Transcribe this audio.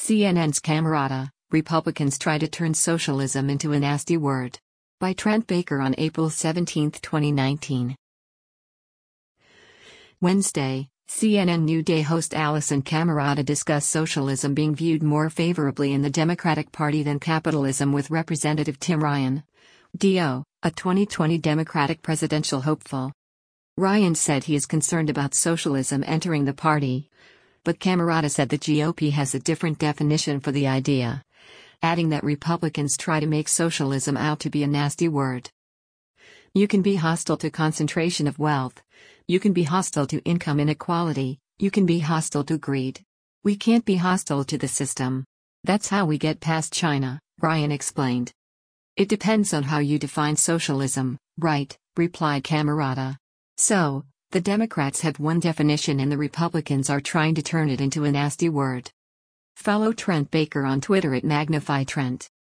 CNN's Camerata, Republicans try to turn socialism into a nasty word. By Trent Baker on April 17, 2019. Wednesday, CNN New Day host Alisyn Camerata discussed socialism being viewed more favorably in the Democratic Party than capitalism with Representative Tim Ryan, DO, a 2020 Democratic presidential hopeful. Ryan said he is concerned about socialism entering the party, but Camerata said the GOP has a different definition for the idea, adding that Republicans try to make socialism out to be a nasty word. You can be hostile to concentration of wealth. You can be hostile to income inequality. You can be hostile to greed. We can't be hostile to the system. That's how we get past China, Ryan explained. It depends on how you define socialism, right? Replied Camerata. So, the Democrats have one definition and the Republicans are trying to turn it into a nasty word. Follow Trent Baker on Twitter at MagnifyTrent.